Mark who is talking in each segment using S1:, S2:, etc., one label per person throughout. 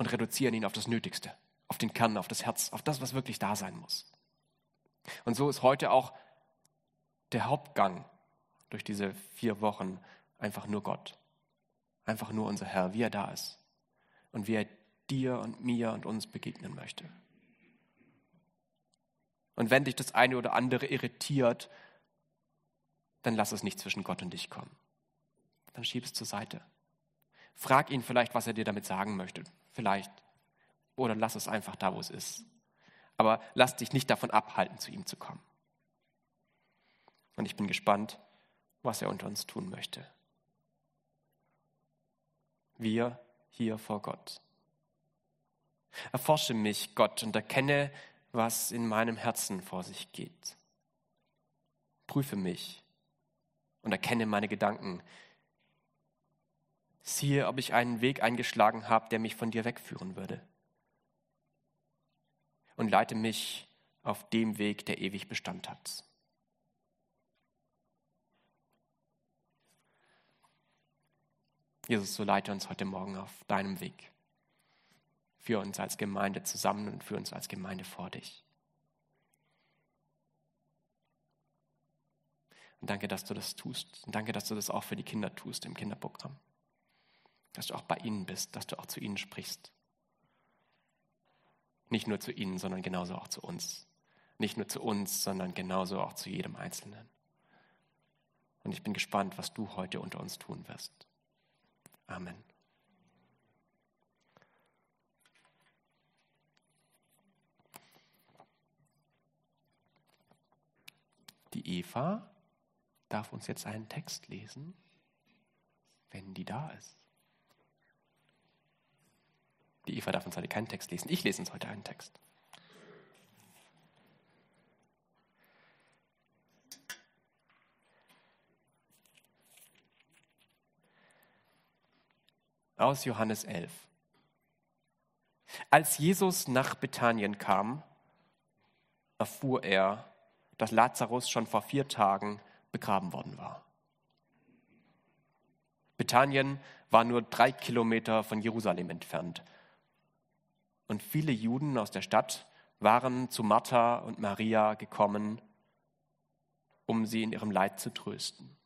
S1: und reduzieren ihn auf das Nötigste, auf den Kern, auf das Herz, auf das, was wirklich da sein muss. Und so ist heute auch der Hauptgang durch diese 4 Wochen einfach nur Gott. Einfach nur unser Herr, wie er da ist und wie er dir und mir und uns begegnen möchte. Und wenn dich das eine oder andere irritiert, dann lass es nicht zwischen Gott und dich kommen. Dann schieb es zur Seite. Frag ihn vielleicht, was er dir damit sagen möchte. Vielleicht. Oder lass es einfach da, wo es ist. Aber lass dich nicht davon abhalten, zu ihm zu kommen. Und ich bin gespannt, was er unter uns tun möchte. Wir hier vor Gott. Erforsche mich, Gott, und erkenne, was in meinem Herzen vor sich geht. Prüfe mich und erkenne meine Gedanken. Siehe, ob ich einen Weg eingeschlagen habe, der mich von dir wegführen würde. Und leite mich auf dem Weg, der ewig Bestand hat. Jesus, so leite uns heute Morgen auf deinem Weg. Für uns als Gemeinde zusammen und für uns als Gemeinde vor dich. Und danke, dass du das tust. Und danke, dass du das auch für die Kinder tust im Kinderprogramm. Dass du auch bei ihnen bist, dass du auch zu ihnen sprichst. Nicht nur zu ihnen, sondern genauso auch zu uns. Nicht nur zu uns, sondern genauso auch zu jedem Einzelnen. Und ich bin gespannt, was du heute unter uns tun wirst. Amen. Die Eva darf uns jetzt einen Text lesen, wenn die da ist. Die Eva darf uns heute keinen Text lesen. Ich lese uns heute einen Text. Aus Johannes 11. Als Jesus nach Bethanien kam, erfuhr er, dass Lazarus schon vor 4 Tagen begraben worden war. Bethanien war nur 3 Kilometer von Jerusalem entfernt. Und viele Juden aus der Stadt waren zu Martha und Maria gekommen, um sie in ihrem Leid zu trösten.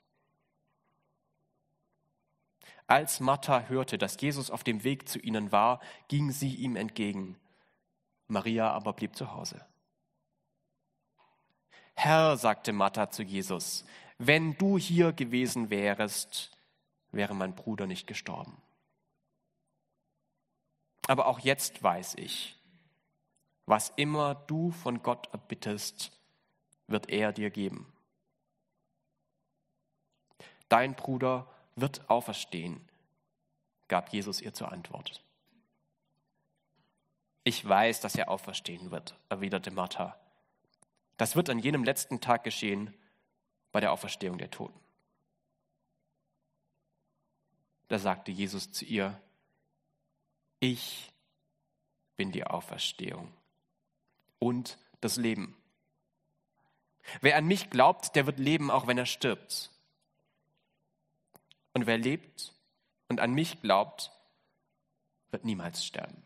S1: Als Martha hörte, dass Jesus auf dem Weg zu ihnen war, ging sie ihm entgegen. Maria aber blieb zu Hause. Herr, sagte Martha zu Jesus, wenn du hier gewesen wärest, wäre mein Bruder nicht gestorben. Aber auch jetzt weiß ich, was immer du von Gott erbittest, wird er dir geben. Dein Bruder wird auferstehen, gab Jesus ihr zur Antwort. Ich weiß, dass er auferstehen wird, erwiderte Martha. Das wird an jenem letzten Tag geschehen, bei der Auferstehung der Toten. Da sagte Jesus zu ihr, ich bin die Auferstehung und das Leben. Wer an mich glaubt, der wird leben, auch wenn er stirbt. Und wer lebt und an mich glaubt, wird niemals sterben.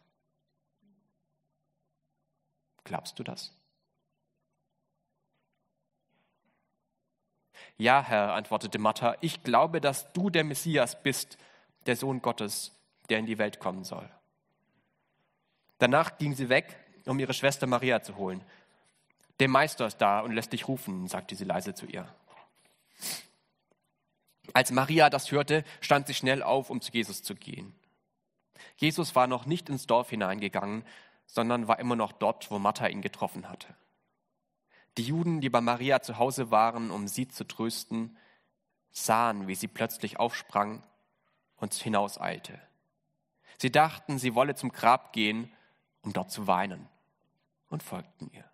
S1: Glaubst du das? Ja, Herr, antwortete Martha, ich glaube, dass du der Messias bist, der Sohn Gottes, der in die Welt kommen soll. Danach ging sie weg, um ihre Schwester Maria zu holen. Der Meister ist da und lässt dich rufen, sagte sie leise zu ihr. Als Maria das hörte, stand sie schnell auf, um zu Jesus zu gehen. Jesus war noch nicht ins Dorf hineingegangen, sondern war immer noch dort, wo Martha ihn getroffen hatte. Die Juden, die bei Maria zu Hause waren, um sie zu trösten, sahen, wie sie plötzlich aufsprang und hinauseilte. Sie dachten, sie wolle zum Grab gehen, um dort zu weinen, und folgten ihr.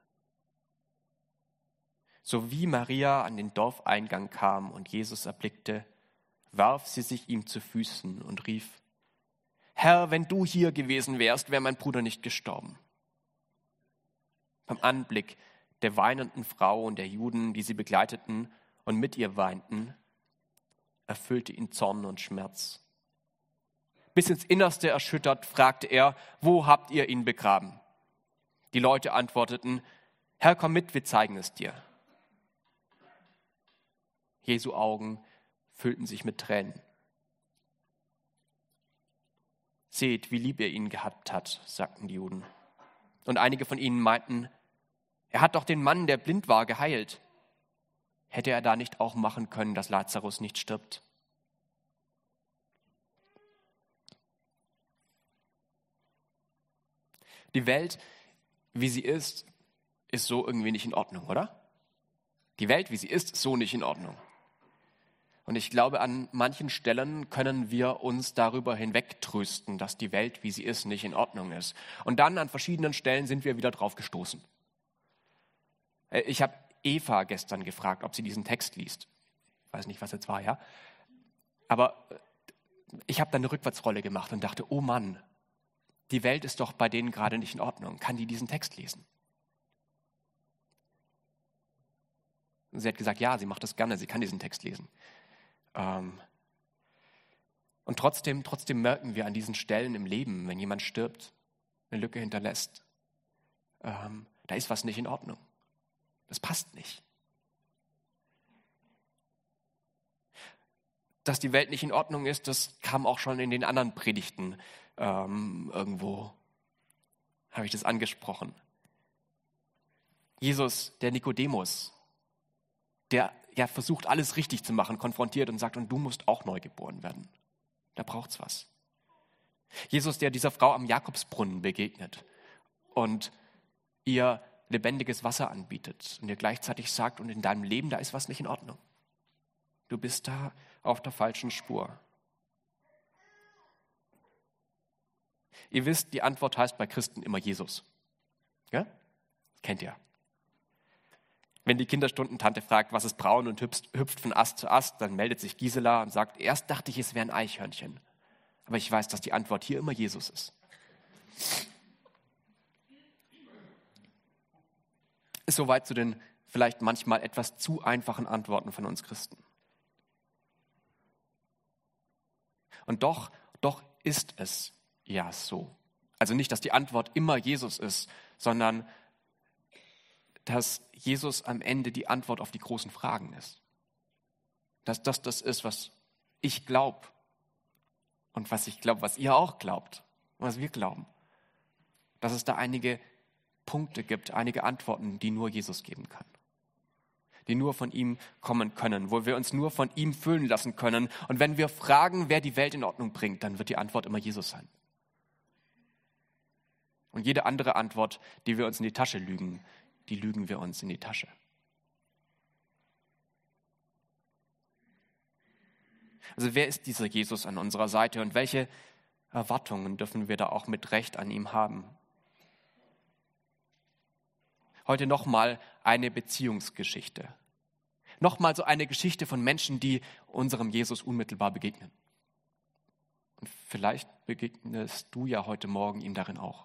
S1: So wie Maria an den Dorfeingang kam und Jesus erblickte, warf sie sich ihm zu Füßen und rief, Herr, wenn du hier gewesen wärst, wäre mein Bruder nicht gestorben. Beim Anblick der weinenden Frau und der Juden, die sie begleiteten und mit ihr weinten, erfüllte ihn Zorn und Schmerz. Bis ins Innerste erschüttert, fragte er, wo habt ihr ihn begraben? Die Leute antworteten, Herr, komm mit, wir zeigen es dir. Jesu Augen füllten sich mit Tränen. Seht, wie lieb er ihn gehabt hat, sagten die Juden. Und einige von ihnen meinten, er hat doch den Mann, der blind war, geheilt. Hätte er da nicht auch machen können, dass Lazarus nicht stirbt? Die Welt, wie sie ist so irgendwie nicht in Ordnung, oder? Die Welt, wie sie ist so nicht in Ordnung. Und ich glaube, an manchen Stellen können wir uns darüber hinwegtrösten, dass die Welt, wie sie ist, nicht in Ordnung ist. Und dann an verschiedenen Stellen sind wir wieder drauf gestoßen. Ich habe Eva gestern gefragt, ob sie diesen Text liest. Ich weiß nicht, was jetzt war, ja. Aber ich habe dann eine Rückwärtsrolle gemacht und dachte, oh Mann, die Welt ist doch bei denen gerade nicht in Ordnung. Kann die diesen Text lesen? Und sie hat gesagt, ja, sie macht das gerne, sie kann diesen Text lesen. Und trotzdem merken wir an diesen Stellen im Leben, wenn jemand stirbt, eine Lücke hinterlässt, da ist was nicht in Ordnung. Das passt nicht. Dass die Welt nicht in Ordnung ist, das kam auch schon in den anderen Predigten. Irgendwo habe ich das angesprochen. Jesus, der Nikodemus, der ja versucht, alles richtig zu machen, konfrontiert und sagt, und du musst auch neu geboren werden. Da braucht's was. Jesus, der dieser Frau am Jakobsbrunnen begegnet und ihr lebendiges Wasser anbietet und ihr gleichzeitig sagt, und in deinem Leben, da ist was nicht in Ordnung. Du bist da auf der falschen Spur. Ihr wisst, die Antwort heißt bei Christen immer Jesus. Ja? Kennt ihr. Wenn die Kinderstundentante fragt, was ist braun und hüpft von Ast zu Ast, dann meldet sich Gisela und sagt, erst dachte ich, es wäre ein Eichhörnchen. Aber ich weiß, dass die Antwort hier immer Jesus ist. Ist soweit zu den vielleicht manchmal etwas zu einfachen Antworten von uns Christen. Und doch ist es ja so. Also nicht, dass die Antwort immer Jesus ist, sondern dass Jesus am Ende die Antwort auf die großen Fragen ist. Dass das ist, was ich glaube und was ich glaube, was ihr auch glaubt, was wir glauben. Dass es da einige Punkte gibt, einige Antworten, die nur Jesus geben kann. Die nur von ihm kommen können, wo wir uns nur von ihm füllen lassen können. Und wenn wir fragen, wer die Welt in Ordnung bringt, dann wird die Antwort immer Jesus sein. Und jede andere Antwort, die wir uns in die Tasche lügen, die lügen wir uns in die Tasche. Also wer ist dieser Jesus an unserer Seite und welche Erwartungen dürfen wir da auch mit Recht an ihm haben? Heute nochmal eine Beziehungsgeschichte. Nochmal so eine Geschichte von Menschen, die unserem Jesus unmittelbar begegnen. Und vielleicht begegnest du ja heute Morgen ihm darin auch.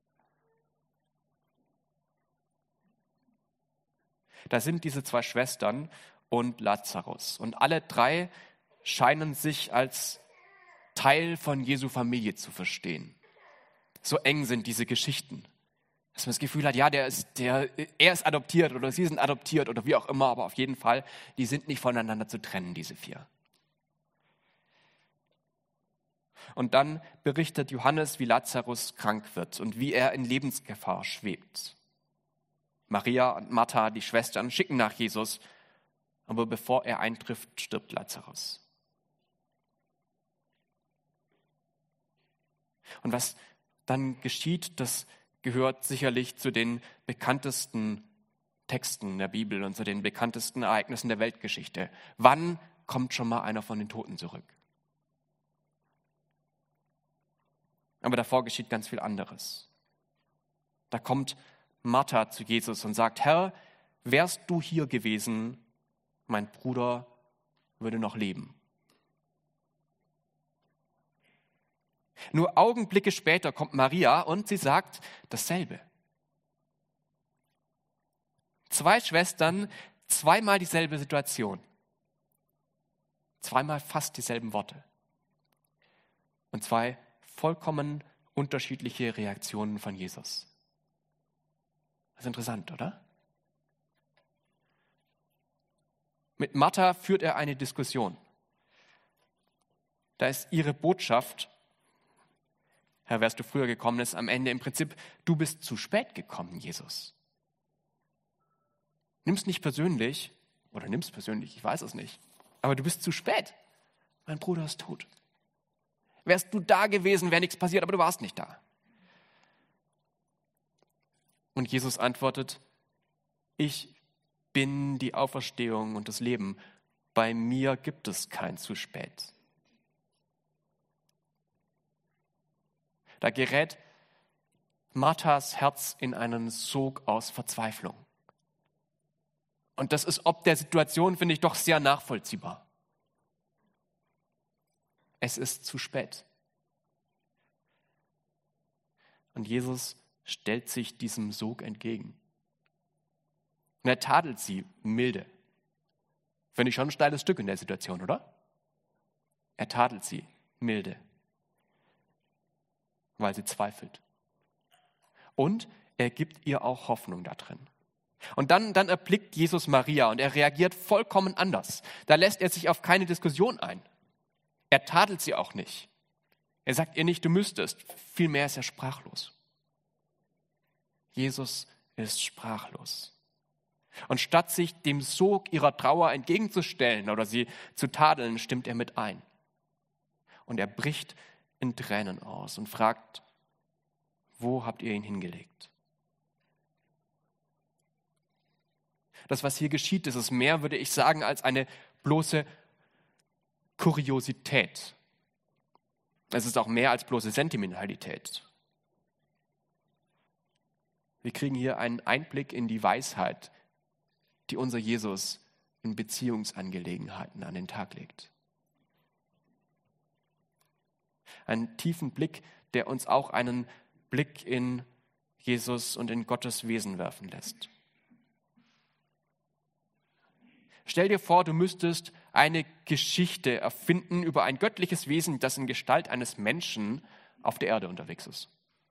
S1: Da sind diese zwei Schwestern und Lazarus. Und alle drei scheinen sich als Teil von Jesu Familie zu verstehen. So eng sind diese Geschichten. Dass man das Gefühl hat, ja, er ist adoptiert oder sie sind adoptiert oder wie auch immer, aber auf jeden Fall, die sind nicht voneinander zu trennen, diese vier. Und dann berichtet Johannes, wie Lazarus krank wird und wie er in Lebensgefahr schwebt. Maria und Martha, die Schwestern, schicken nach Jesus, aber bevor er eintrifft, stirbt Lazarus. Und was dann geschieht, das gehört sicherlich zu den bekanntesten Texten der Bibel und zu den bekanntesten Ereignissen der Weltgeschichte. Wann kommt schon mal einer von den Toten zurück? Aber davor geschieht ganz viel anderes. Da kommt Martha zu Jesus und sagt, Herr, wärst du hier gewesen, mein Bruder würde noch leben. Nur Augenblicke später kommt Maria und sie sagt dasselbe. Zwei Schwestern, zweimal dieselbe Situation. Zweimal fast dieselben Worte. und zwei vollkommen unterschiedliche Reaktionen von Jesus. Das ist interessant, oder? Mit Martha führt er eine Diskussion. Da ist ihre Botschaft, Herr, wärst du früher gekommen, ist am Ende im Prinzip, du bist zu spät gekommen, Jesus. Nimm's nicht persönlich, oder nimm's persönlich, ich weiß es nicht, aber du bist zu spät. Mein Bruder ist tot. Wärst du da gewesen, wäre nichts passiert, aber du warst nicht da. Und Jesus antwortet, ich bin die Auferstehung und das Leben. Bei mir gibt es kein zu spät. Da gerät Marthas Herz in einen Sog aus Verzweiflung. Und das ist ob der Situation, finde ich, doch sehr nachvollziehbar. Es ist zu spät. Und Jesus stellt sich diesem Sog entgegen. Und er tadelt sie milde. Finde ich schon ein steiles Stück in der Situation, oder? Er tadelt sie milde, weil sie zweifelt. Und er gibt ihr auch Hoffnung da drin. Und dann erblickt Jesus Maria und er reagiert vollkommen anders. Da lässt er sich auf keine Diskussion ein. Er tadelt sie auch nicht. Er sagt ihr nicht, du müsstest. Vielmehr ist er sprachlos. Jesus ist sprachlos. Und statt sich dem Sog ihrer Trauer entgegenzustellen oder sie zu tadeln, stimmt er mit ein. Und er bricht in Tränen aus und fragt, wo habt ihr ihn hingelegt? Das, was hier geschieht, das ist mehr, würde ich sagen, als eine bloße Kuriosität. Es ist auch mehr als bloße Sentimentalität. Wir kriegen hier einen Einblick in die Weisheit, die unser Jesus in Beziehungsangelegenheiten an den Tag legt. Einen tiefen Blick, der uns auch einen Blick in Jesus und in Gottes Wesen werfen lässt. Stell dir vor, du müsstest eine Geschichte erfinden über ein göttliches Wesen, das in Gestalt eines Menschen auf der Erde unterwegs ist.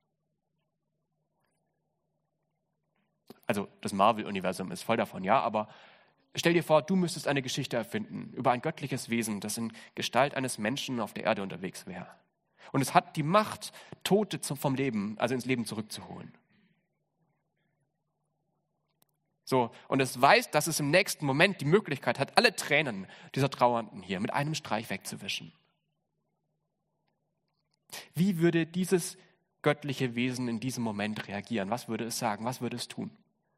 S1: Also das Marvel-Universum ist voll davon, ja, aber stell dir vor, du müsstest eine Geschichte erfinden über ein göttliches Wesen, das in Gestalt eines Menschen auf der Erde unterwegs wäre. Und es hat die Macht, Tote vom Leben, also ins Leben zurückzuholen. So, und es weiß, dass es im nächsten Moment die Möglichkeit hat, alle Tränen dieser Trauernden hier mit einem Streich wegzuwischen. Wie würde dieses göttliche Wesen in diesem Moment reagieren? Was würde es sagen? Was würde es tun?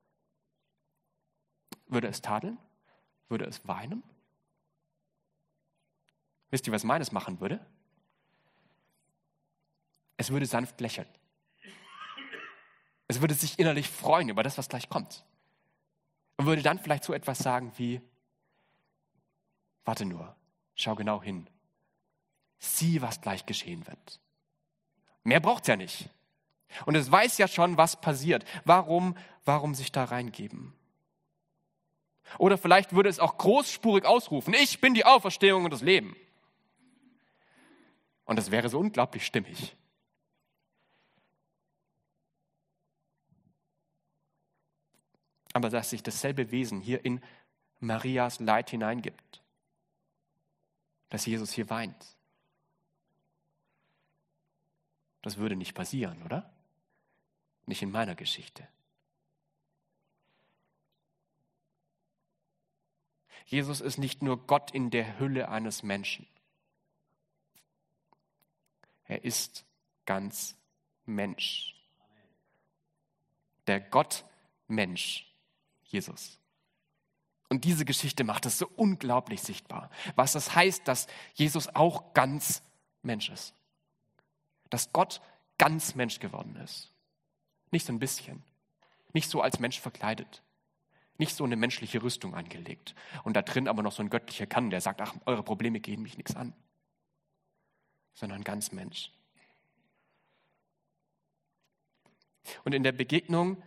S1: Würde es tadeln? Würde es weinen? Wisst ihr, was meines machen würde? Es würde sanft lächeln. Es würde sich innerlich freuen über das, was gleich kommt. Und würde dann vielleicht so etwas sagen wie, warte nur, schau genau hin. Sieh, was gleich geschehen wird. Mehr braucht es ja nicht. Und es weiß ja schon, was passiert. Warum sich da reingeben? Oder vielleicht würde es auch großspurig ausrufen, ich bin die Auferstehung und das Leben. Und das wäre so unglaublich stimmig. Aber dass sich dasselbe Wesen hier in Marias Leid hineingibt. Dass Jesus hier weint. Das würde nicht passieren, oder? Nicht in meiner Geschichte. Jesus ist nicht nur Gott in der Hülle eines Menschen. Er ist ganz Mensch. Der Gott-Mensch, Jesus. Und diese Geschichte macht es so unglaublich sichtbar, was das heißt, dass Jesus auch ganz Mensch ist. Dass Gott ganz Mensch geworden ist. Nicht so ein bisschen. Nicht so als Mensch verkleidet. Nicht so eine menschliche Rüstung angelegt. Und da drin aber noch so ein göttlicher Kern, der sagt, ach, eure Probleme gehen mich nichts an. Sondern ganz Mensch. Und in der Begegnung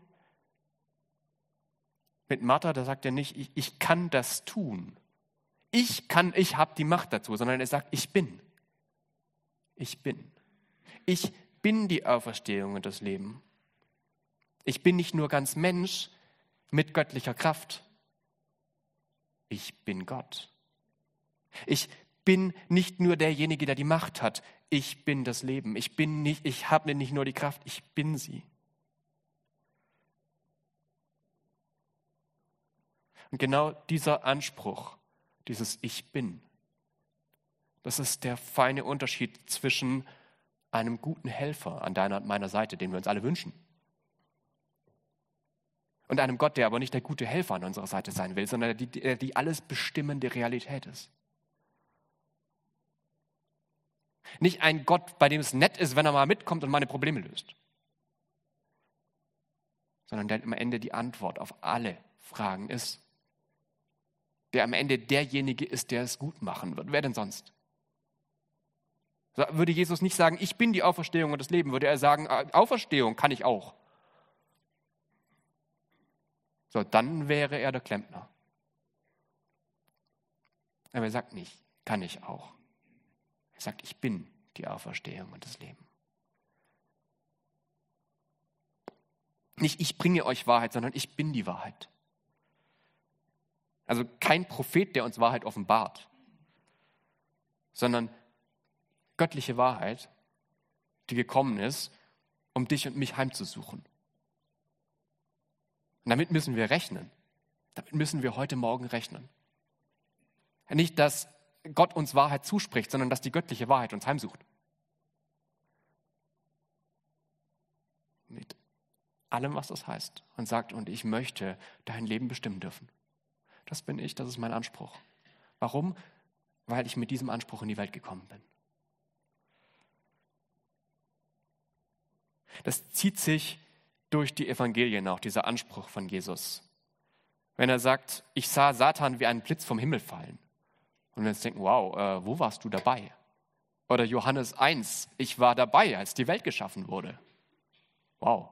S1: mit Martha, da sagt er nicht, ich kann das tun. Ich habe die Macht dazu, sondern er sagt, ich bin. Ich bin. Ich bin die Auferstehung und das Leben. Ich bin nicht nur ganz Mensch mit göttlicher Kraft. Ich bin Gott. Ich bin nicht nur derjenige, der die Macht hat. Ich bin das Leben. Ich habe nicht nur die Kraft, ich bin sie. Und genau dieser Anspruch, dieses Ich bin, das ist der feine Unterschied zwischen einem guten Helfer an deiner und meiner Seite, den wir uns alle wünschen, und einem Gott, der aber nicht der gute Helfer an unserer Seite sein will, sondern die alles bestimmende Realität ist. Nicht ein Gott, bei dem es nett ist, wenn er mal mitkommt und meine Probleme löst, sondern der am Ende die Antwort auf alle Fragen ist. Der am Ende derjenige ist, der es gut machen wird. Wer denn sonst? Würde Jesus nicht sagen, ich bin die Auferstehung und das Leben, würde er sagen, Auferstehung kann ich auch. So, dann wäre er der Klempner. Aber er sagt nicht, kann ich auch. Er sagt, ich bin die Auferstehung und das Leben. Nicht ich bringe euch Wahrheit, sondern ich bin die Wahrheit. Also kein Prophet, der uns Wahrheit offenbart, sondern göttliche Wahrheit, die gekommen ist, um dich und mich heimzusuchen. Und damit müssen wir rechnen. Damit müssen wir heute Morgen rechnen. Nicht, dass Gott uns Wahrheit zuspricht, sondern dass die göttliche Wahrheit uns heimsucht. Mit allem, was das heißt. Und sagt, und ich möchte dein Leben bestimmen dürfen. Das bin ich, das ist mein Anspruch. Warum? Weil ich mit diesem Anspruch in die Welt gekommen bin. Das zieht sich durch die Evangelien auch, dieser Anspruch von Jesus. Wenn er sagt, ich sah Satan wie einen Blitz vom Himmel fallen. Und wir uns denken, wow, wo warst du dabei? Oder Johannes 1, ich war dabei, als die Welt geschaffen wurde. Wow.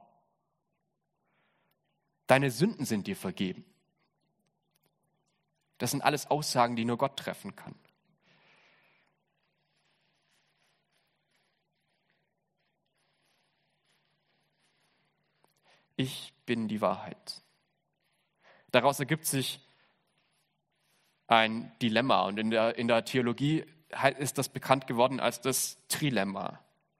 S1: Deine Sünden sind dir vergeben. Das sind alles Aussagen, die nur Gott treffen kann. Ich bin die Wahrheit. Daraus ergibt sich ein Dilemma und in der Theologie ist das bekannt geworden als das Trilemma.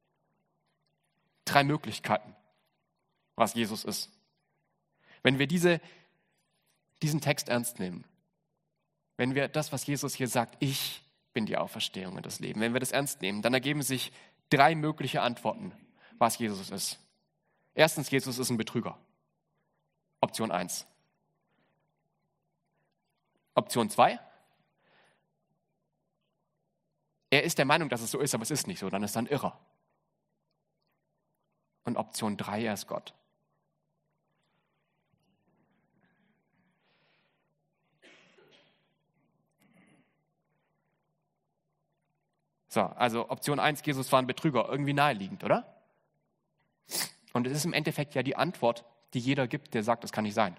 S1: 3 Möglichkeiten, was Jesus ist. Wenn wir diesen Text ernst nehmen, wenn wir das, was Jesus hier sagt, ich bin die Auferstehung und das Leben, wenn wir das ernst nehmen, dann ergeben sich 3 mögliche Antworten, was Jesus ist. Erstens, Jesus ist ein Betrüger. Option 1. Option 2. Er ist der Meinung, dass es so ist, aber es ist nicht so, dann ist er ein Irrer. Und Option 3, er ist Gott. So, also Option 1, Jesus war ein Betrüger, irgendwie naheliegend, oder? Und es ist im Endeffekt ja die Antwort, die jeder gibt, der sagt, das kann nicht sein.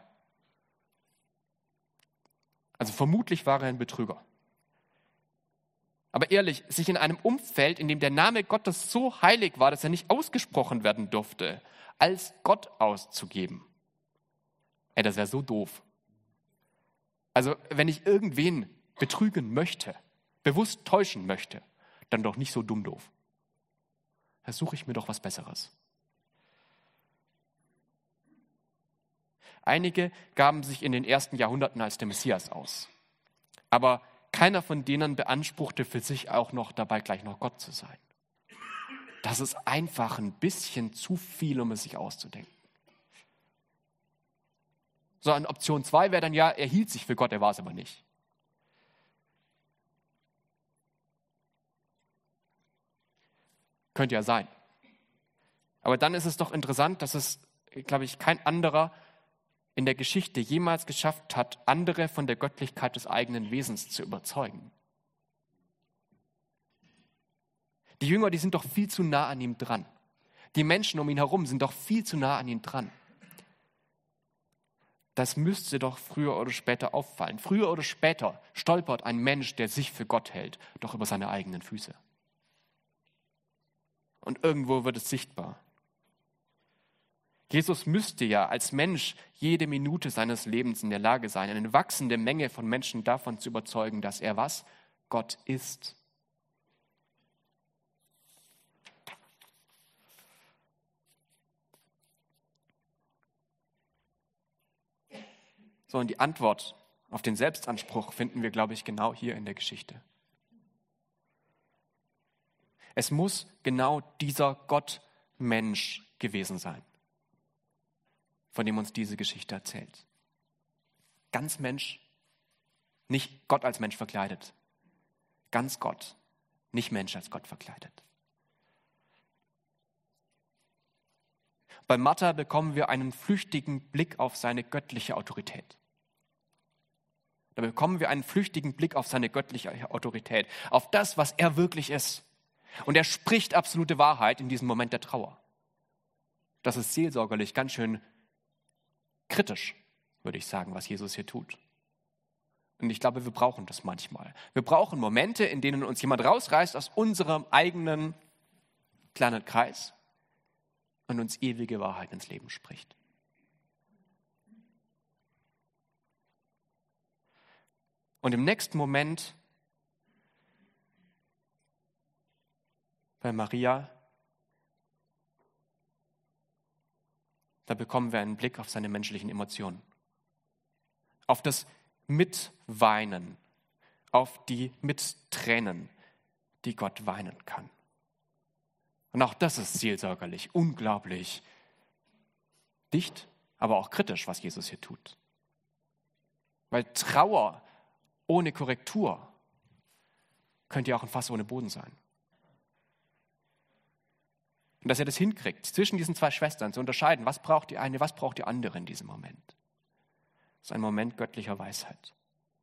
S1: Also vermutlich war er ein Betrüger. Aber ehrlich, sich in einem Umfeld, in dem der Name Gottes so heilig war, dass er nicht ausgesprochen werden durfte, als Gott auszugeben, das wäre so doof. Also wenn ich irgendwen betrügen möchte, bewusst täuschen möchte, dann doch nicht so dumm doof. Da suche ich mir doch was Besseres. Einige gaben sich in den ersten Jahrhunderten als der Messias aus. Aber keiner von denen beanspruchte für sich auch noch dabei gleich noch Gott zu sein. Das ist einfach ein bisschen zu viel, um es sich auszudenken. So, an Option 2 wäre dann ja, er hielt sich für Gott, er war es aber nicht. Könnte ja sein. Aber dann ist es doch interessant, dass es, glaube ich, kein anderer in der Geschichte jemals geschafft hat, andere von der Göttlichkeit des eigenen Wesens zu überzeugen. Die Jünger, die sind doch viel zu nah an ihm dran. Die Menschen um ihn herum sind doch viel zu nah an ihn dran. Das müsste doch früher oder später auffallen. Früher oder später stolpert ein Mensch, der sich für Gott hält, doch über seine eigenen Füße. und irgendwo wird es sichtbar. Jesus müsste ja als Mensch jede Minute seines Lebens in der Lage sein, eine wachsende Menge von Menschen davon zu überzeugen, dass er was? Gott ist. So, und die Antwort auf den Selbstanspruch finden wir, glaube ich, genau hier in der Geschichte. Es muss genau dieser Gott-Mensch gewesen sein, von dem uns diese Geschichte erzählt. Ganz Mensch, nicht Gott als Mensch verkleidet. Ganz Gott, nicht Mensch als Gott verkleidet. Bei Martha bekommen wir einen flüchtigen Blick auf seine göttliche Autorität. Da bekommen wir einen flüchtigen Blick auf seine göttliche Autorität, auf das, was er wirklich ist. Und er spricht absolute Wahrheit in diesem Moment der Trauer. Das ist seelsorgerlich ganz schön kritisch, würde ich sagen, was Jesus hier tut. Und ich glaube, wir brauchen das manchmal. Wir brauchen Momente, in denen uns jemand rausreißt aus unserem eigenen kleinen Kreis und uns ewige Wahrheit ins Leben spricht. Und im nächsten Moment bei Maria, da bekommen wir einen Blick auf seine menschlichen Emotionen. Auf das Mitweinen, auf die Mittränen, die Gott weinen kann. Und auch das ist seelsorgerlich, unglaublich dicht, aber auch kritisch, was Jesus hier tut. Weil Trauer ohne Korrektur könnte ja auch ein Fass ohne Boden sein. Und dass er das hinkriegt, zwischen diesen zwei Schwestern zu unterscheiden, was braucht die eine, was braucht die andere in diesem Moment. Das ist ein Moment göttlicher Weisheit.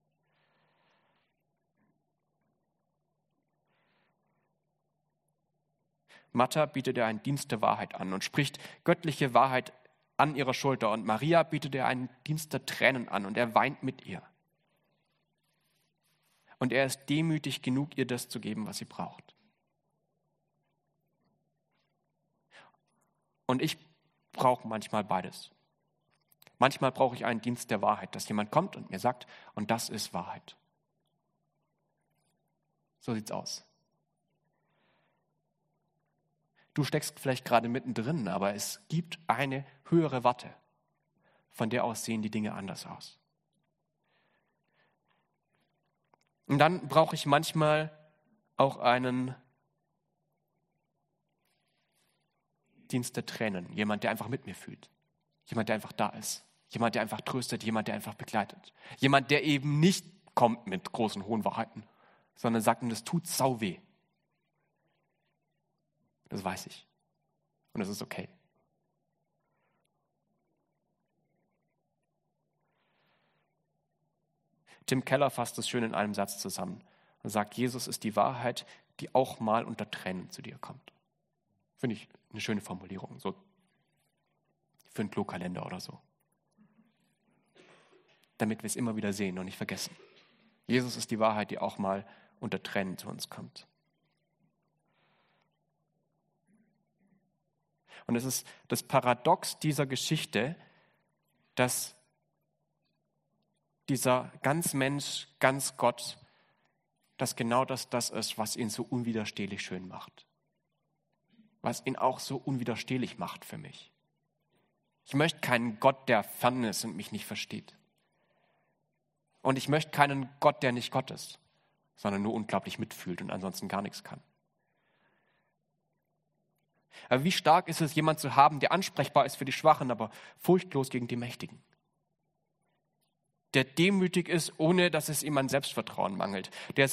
S1: Martha bietet ihr einen Dienst der Wahrheit an und spricht göttliche Wahrheit an ihrer Schulter. Und Maria bietet ihr einen Dienst der Tränen an und er weint mit ihr. Und er ist demütig genug, ihr das zu geben, was sie braucht. Und ich brauche manchmal beides. Manchmal brauche ich einen Dienst der Wahrheit, dass jemand kommt und mir sagt, und das ist Wahrheit. So sieht's aus. Du steckst vielleicht gerade mittendrin, aber es gibt eine höhere Warte. Von der aus sehen die Dinge anders aus. Und dann brauche ich manchmal auch einen Dienst der Tränen. Jemand, der einfach mit mir fühlt. Jemand, der einfach da ist. Jemand, der einfach tröstet. Jemand, der einfach begleitet. Jemand, der eben nicht kommt mit großen, hohen Wahrheiten, sondern sagt, das tut sau weh. Das weiß ich. Und das ist okay. Tim Keller fasst es schön in einem Satz zusammen und sagt, Jesus ist die Wahrheit, die auch mal unter Tränen zu dir kommt. Finde ich eine schöne Formulierung, so für einen Klokalender oder so. Damit wir es immer wieder sehen und nicht vergessen. Jesus ist die Wahrheit, die auch mal unter Tränen zu uns kommt. Und es ist das Paradox dieser Geschichte, dass dieser ganz Mensch, ganz Gott, dass genau das ist, was ihn so unwiderstehlich schön macht. Was ihn auch so unwiderstehlich macht für mich. Ich möchte keinen Gott, der fern ist und mich nicht versteht. Und ich möchte keinen Gott, der nicht Gott ist, sondern nur unglaublich mitfühlt und ansonsten gar nichts kann. Aber wie stark ist es, jemanden zu haben, der ansprechbar ist für die Schwachen, aber furchtlos gegen die Mächtigen? Der demütig ist, ohne dass es ihm an Selbstvertrauen mangelt.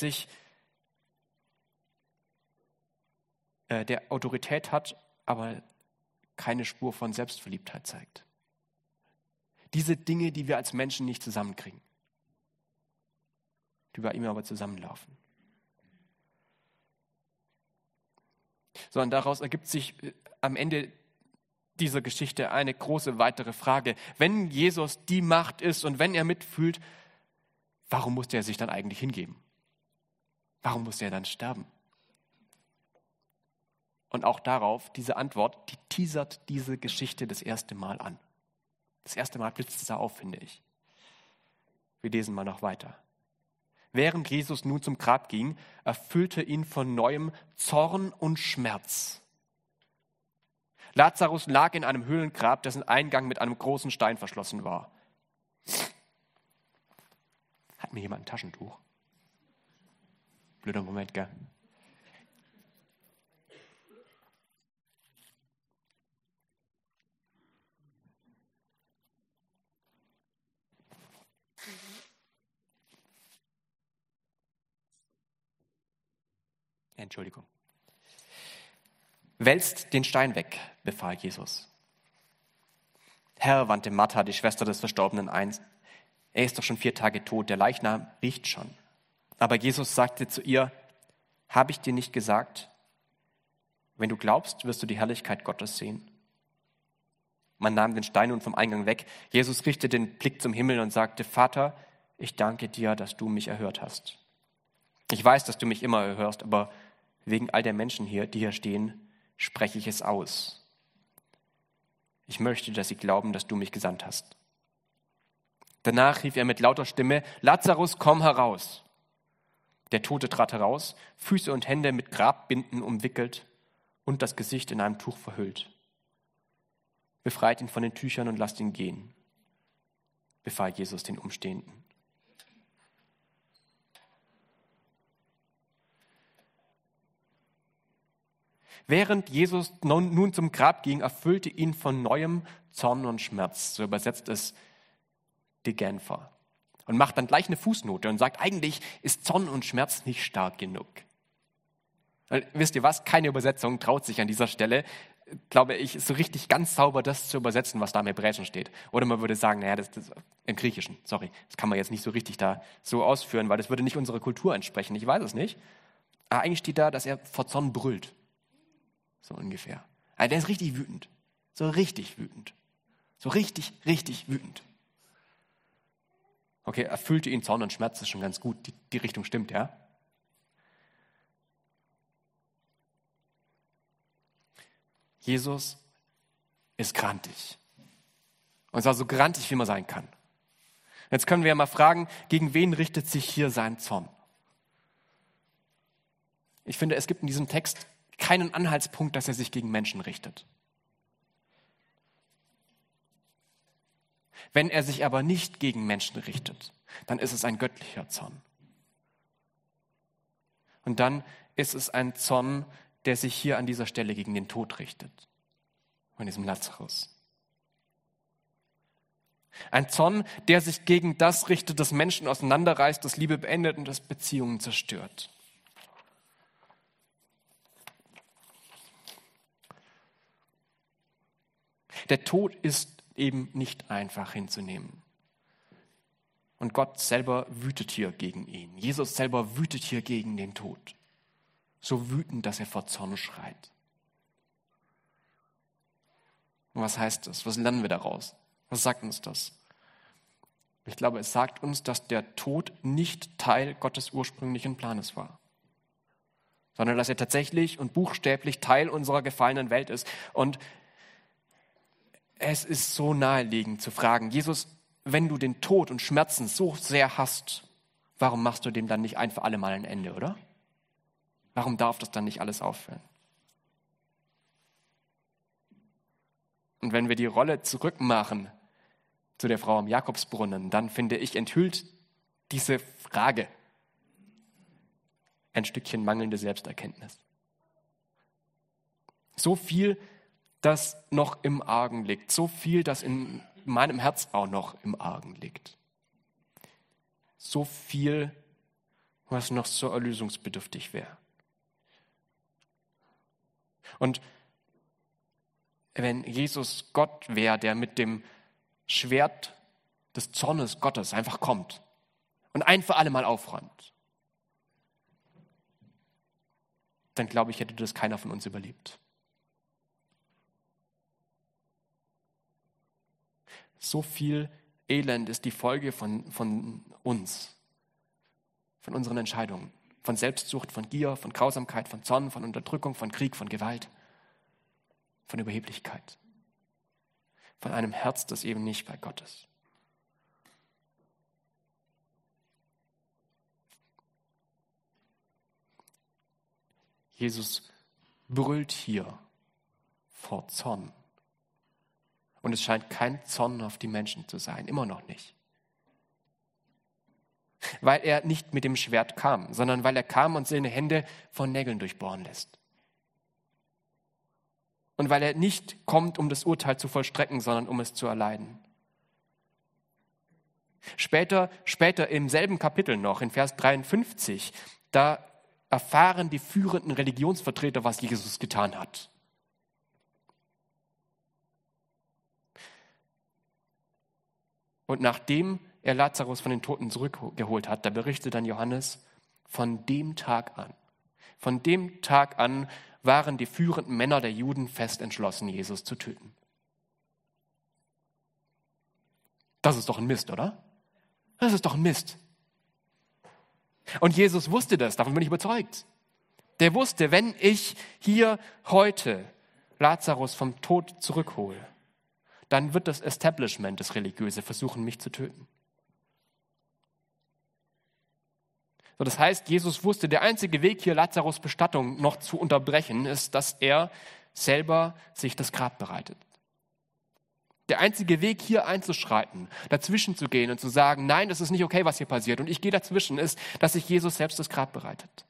S1: Der Autorität hat, aber keine Spur von Selbstverliebtheit zeigt. Diese Dinge, die wir als Menschen nicht zusammenkriegen, die bei ihm aber zusammenlaufen. So, und daraus ergibt sich am Ende dieser Geschichte eine große weitere Frage. Wenn Jesus die Macht ist und wenn er mitfühlt, warum musste er sich dann eigentlich hingeben? Warum musste er dann sterben? Und auch darauf, diese Antwort, die teasert diese Geschichte das erste Mal an. Das erste Mal blitzt es da auf, finde ich. Wir lesen mal noch weiter. Während Jesus nun zum Grab ging, erfüllte ihn von neuem Zorn und Schmerz. Lazarus lag in einem Höhlengrab, dessen Eingang mit einem großen Stein verschlossen war. Hat mir jemand ein Taschentuch? Blöder Moment, gell? Entschuldigung. Wälzt den Stein weg, befahl Jesus. Herr, wandte Martha, die Schwester des Verstorbenen, ein, er ist doch schon 4 Tage tot, der Leichnam riecht schon. Aber Jesus sagte zu ihr, habe ich dir nicht gesagt, wenn du glaubst, wirst du die Herrlichkeit Gottes sehen? Man nahm den Stein nun vom Eingang weg. Jesus richtete den Blick zum Himmel und sagte, Vater, ich danke dir, dass du mich erhört hast. Ich weiß, dass du mich immer erhörst, aber wegen all der Menschen hier, die hier stehen, spreche ich es aus. Ich möchte, dass sie glauben, dass du mich gesandt hast. Danach rief er mit lauter Stimme, Lazarus, komm heraus. Der Tote trat heraus, Füße und Hände mit Grabbinden umwickelt und das Gesicht in einem Tuch verhüllt. Befreit ihn von den Tüchern und lasst ihn gehen, befahl Jesus den Umstehenden. Während Jesus nun zum Grab ging, erfüllte ihn von neuem Zorn und Schmerz. So übersetzt es die Genfer. Und macht dann gleich eine Fußnote und sagt, eigentlich ist Zorn und Schmerz nicht stark genug. Weil, wisst ihr was? Keine Übersetzung traut sich an dieser Stelle, glaube ich, so richtig ganz sauber das zu übersetzen, was da im Hebräischen steht. Oder man würde sagen, naja, das im Griechischen, das kann man jetzt nicht so richtig da so ausführen, weil das würde nicht unserer Kultur entsprechen. Ich weiß es nicht. Aber eigentlich steht da, dass er vor Zorn brüllt. So ungefähr. Also der ist richtig wütend. So richtig wütend. So richtig, richtig wütend. Okay, erfüllte ihn Zorn und Schmerz, ist schon ganz gut. Die Richtung stimmt, ja? Jesus ist grantig. Und zwar so grantig, wie man sein kann. Jetzt können wir ja mal fragen, gegen wen richtet sich hier sein Zorn? Ich finde, es gibt in diesem Text keinen Anhaltspunkt, dass er sich gegen Menschen richtet. Wenn er sich aber nicht gegen Menschen richtet, dann ist es ein göttlicher Zorn. Und dann ist es ein Zorn, der sich hier an dieser Stelle gegen den Tod richtet, von diesem Lazarus. Ein Zorn, der sich gegen das richtet, das Menschen auseinanderreißt, das Liebe beendet und das Beziehungen zerstört. Der Tod ist eben nicht einfach hinzunehmen. Und Gott selber wütet hier gegen ihn. Jesus selber wütet hier gegen den Tod. So wütend, dass er vor Zorn schreit. Und was heißt das? Was lernen wir daraus? Was sagt uns das? Ich glaube, es sagt uns, dass der Tod nicht Teil Gottes ursprünglichen Planes war, sondern dass er tatsächlich und buchstäblich Teil unserer gefallenen Welt ist. Und es ist so naheliegend zu fragen, Jesus, wenn du den Tod und Schmerzen so sehr hast, warum machst du dem dann nicht ein für alle Mal ein Ende, oder? Warum darf das dann nicht alles aufhören? Und wenn wir die Rolle zurückmachen zu der Frau am Jakobsbrunnen, dann finde ich, enthüllt diese Frage ein Stückchen mangelnde Selbsterkenntnis. So viel, das noch im Argen liegt. So viel, das in meinem Herz auch noch im Argen liegt. So viel, was noch so erlösungsbedürftig wäre. Und wenn Jesus Gott wäre, der mit dem Schwert des Zornes Gottes einfach kommt und ein für alle Mal aufräumt, dann glaube ich, hätte das keiner von uns überlebt. So viel Elend ist die Folge von uns, von unseren Entscheidungen, von Selbstsucht, von Gier, von Grausamkeit, von Zorn, von Unterdrückung, von Krieg, von Gewalt. von Überheblichkeit, von einem Herz, das eben nicht bei Gott ist. Jesus brüllt hier vor Zorn. Und es scheint kein Zorn auf die Menschen zu sein, immer noch nicht. Weil er nicht mit dem Schwert kam, sondern weil er kam und seine Hände von Nägeln durchbohren lässt. Und weil er nicht kommt, um das Urteil zu vollstrecken, sondern um es zu erleiden. Später im selben Kapitel noch, in Vers 53, da erfahren die führenden Religionsvertreter, was Jesus getan hat. Und nachdem er Lazarus von den Toten zurückgeholt hat, da berichtet dann Johannes, von dem Tag an waren die führenden Männer der Juden fest entschlossen, Jesus zu töten. Das ist doch ein Mist, oder? Das ist doch ein Mist. Und Jesus wusste das, davon bin ich überzeugt. Der wusste, wenn ich hier heute Lazarus vom Tod zurückhole, dann wird das Establishment, das Religiöse, versuchen, mich zu töten. So, das heißt, Jesus wusste, der einzige Weg, hier Lazarus' Bestattung noch zu unterbrechen, ist, dass er selber sich das Grab bereitet. Der einzige Weg, hier einzuschreiten, dazwischen zu gehen und zu sagen, nein, das ist nicht okay, was hier passiert, und ich gehe dazwischen, ist, dass sich Jesus selbst das Grab bereitet.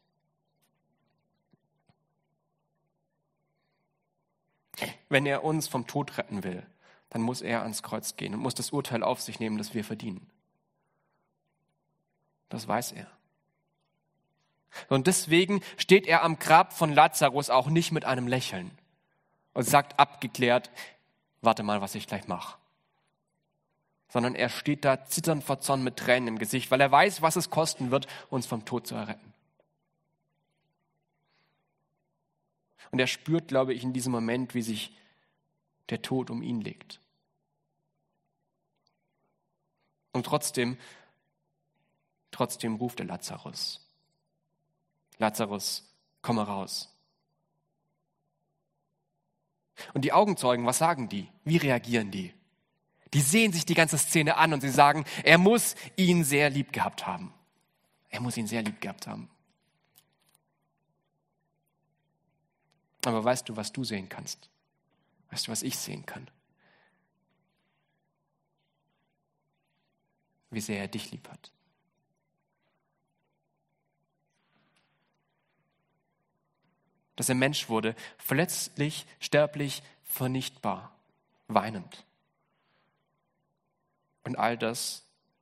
S1: Wenn er uns vom Tod retten will, dann muss er ans Kreuz gehen und muss das Urteil auf sich nehmen, das wir verdienen. Das weiß er. Und deswegen steht er am Grab von Lazarus auch nicht mit einem Lächeln und sagt abgeklärt, warte mal, was ich gleich mache. Sondern er steht da zitternd vor Zorn mit Tränen im Gesicht, weil er weiß, was es kosten wird, uns vom Tod zu erretten. Und er spürt, glaube ich, in diesem Moment, wie sich der Tod um ihn legt. Und trotzdem ruft er Lazarus. Lazarus, komm heraus. Und die Augenzeugen, was sagen die? Wie reagieren die? Die sehen sich die ganze Szene an und sie sagen, er muss ihn sehr lieb gehabt haben. Er muss ihn sehr lieb gehabt haben. Aber weißt du, was du sehen kannst? Weißt du, was ich sehen kann? Wie sehr er dich lieb hat. Dass er Mensch wurde, verletzlich, sterblich, vernichtbar, weinend. Und all das,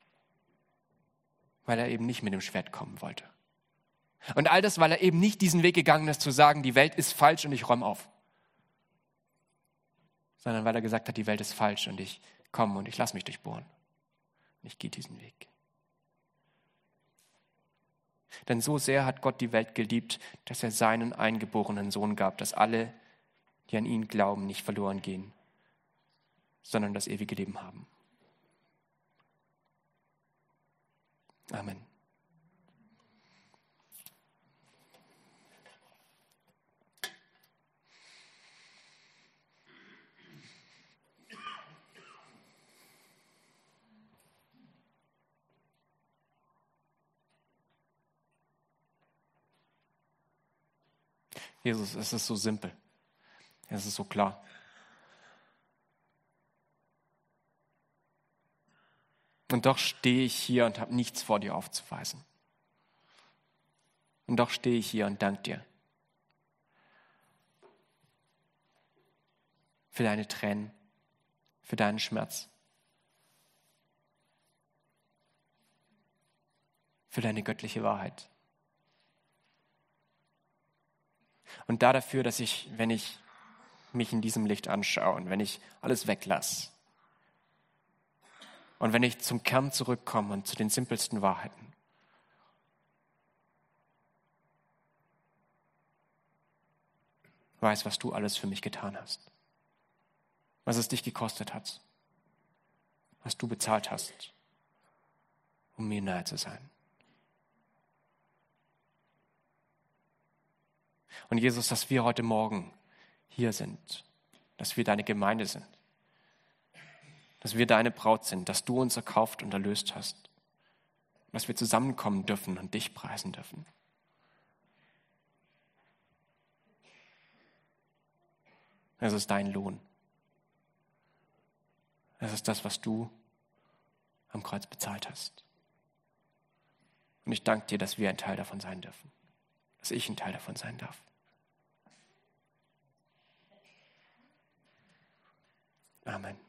S1: weil er eben nicht mit dem Schwert kommen wollte. Und all das, weil er eben nicht diesen Weg gegangen ist, zu sagen, die Welt ist falsch und ich räume auf. Sondern weil er gesagt hat, die Welt ist falsch und ich komme und ich lasse mich durchbohren. Ich gehe diesen Weg. Denn so sehr hat Gott die Welt geliebt, dass er seinen eingeborenen Sohn gab, dass alle, die an ihn glauben, nicht verloren gehen, sondern das ewige Leben haben. Amen. Jesus, es ist so simpel. Es ist so klar. Und doch stehe ich hier und habe nichts vor dir aufzuweisen. Und doch stehe ich hier und danke dir für deine Tränen, für deinen Schmerz, für deine göttliche Wahrheit. Und dafür, dass ich, wenn ich mich in diesem Licht anschaue und wenn ich alles weglasse und wenn ich zum Kern zurückkomme und zu den simpelsten Wahrheiten, weiß, was du alles für mich getan hast, was es dich gekostet hat, was du bezahlt hast, um mir nahe zu sein. Und Jesus, dass wir heute Morgen hier sind, dass wir deine Gemeinde sind, dass wir deine Braut sind, dass du uns erkauft und erlöst hast, und dass wir zusammenkommen dürfen und dich preisen dürfen. Es ist dein Lohn. Es ist das, was du am Kreuz bezahlt hast. Und ich danke dir, dass wir ein Teil davon sein dürfen. Dass ich ein Teil davon sein darf. Amen.